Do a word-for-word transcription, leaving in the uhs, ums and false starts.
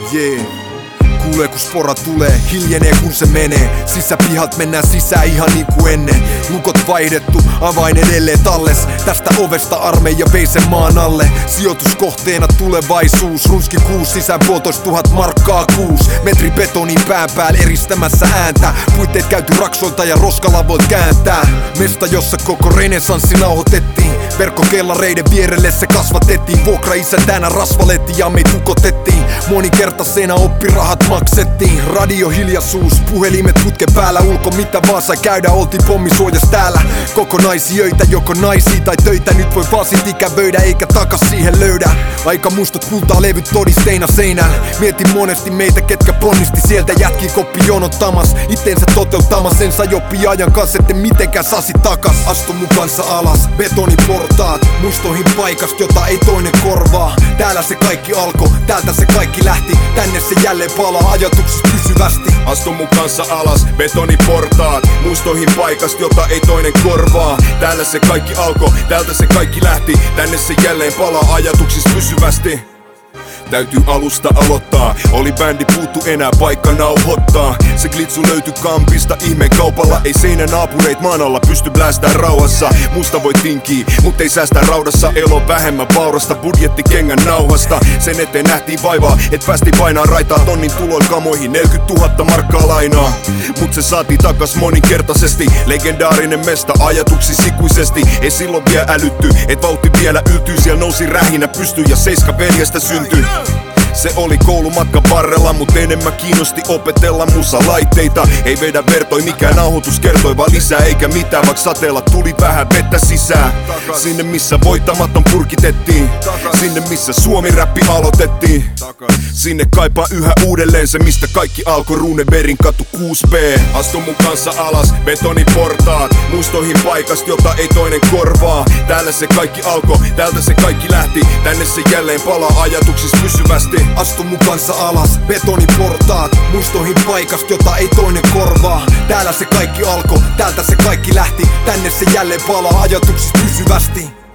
Yeah. Kuulee kun spora tulee, hiljenee kun se menee. Sisäpihat mennään sisään ihan niin kuin ennen. Lukot vaihdettu, avain edelleen talles. Tästä ovesta armeija vei sen maan alle. Sijoituskohteena tulevaisuus. Runski kuus, sisään puolitoista tuhat markkaa kuus. Metri betonin pään päällä eristämässä ääntä. Puitteet käyty raksoilta ja roskalavoit kääntää. Mesta jossa koko renesanssi nauhoitettiin. Verkkokellareiden vierelle se kasvatettiin. Vuokra isäntänä rasvaletti ja me tukotettiin. Moninkertaisena oppirahat maksettiin. Radio hiljaisuus, puhelimet putken päällä. Ulko mitä vaan sai käydä, oltiin pommisuojas täällä. Kokonaisjöitä, joko naisia tai töitä. Nyt voi vaan sit ikävöidä eikä takas siihen löydä. Aika mustat kultaa levyt todisteina seinällä. Mietin monesti meitä ketkä ponnisti sieltä. Jätki koppi jonottamas, itteensä toteuttamas. Sen sai oppii ajan kanssa, etten mitenkään sasi takas. Astu mun kanssa alas, betoniportaat. Muistoihin paikasta, jota ei toinen korvaa. Täällä se kaikki alkoi, täältä se kaikki lähti. Tänne se jälleen palaa ajatuksista pysyvästi. Astu mun kanssa alas, betoniportaat. Muistoihin paikasta, jota ei toinen korvaa. Täällä se kaikki alkoi, täältä se kaikki lähti. Tänne se jälleen palaa ajatuksista pysyvästi. Täytyy alusta aloittaa, oli bändi puuttu enää paikka nauhoittaa. Se glitsu löytyi kampista ihmeen kaupalla. Ei seinä naapureet maan alla pysty blästää rauhassa. Musta voi tinkii, mut ei säästä raudassa. Elo vähemmän vaurasta, budjetti kengän nauhasta. Sen eteen nähtiin vaivaa, et päästi painaa raitaa. Tonnin tuloin kamoihin neljäkymmentätuhatta markkaa lainaa. Mut se saatiin takas moninkertaisesti. Legendaarinen mesta ajatuksissa ikuisesti. Ei silloin vielä älytty, et vauhti vielä yltyy. Siellä nousi rähinä pysty ja seiska veljestä syntyi. Se oli koulumatkan varrella, mut enemmän kiinnosti opetella musalaitteita. Ei vedä vertoi, mikään nauhoitus kertoi vaan lisää eikä mitään, vaikka sateella tuli vähän vettä sisään. Sinne missä voittamaton purkitettiin, sinne missä Suomi-räppi aloitettiin. Sinne kaipaa yhä uudelleen se mistä kaikki alkoi, Runebergin katu kuusi B. Astu mun kanssa alas, betoniportaat. Muistoihin paikasta, jota ei toinen korvaa. Täällä se kaikki alkoi, täältä se kaikki lähti. Tänne se jälleen palaa ajatuksissa pysyvästi. Astu mun kanssa alas, betoniportaat. Muistoihin paikasta, jota ei toinen korvaa. Täällä se kaikki alkoi, täältä se kaikki lähti. Tänne se jälleen palaa ajatuksista pysyvästi.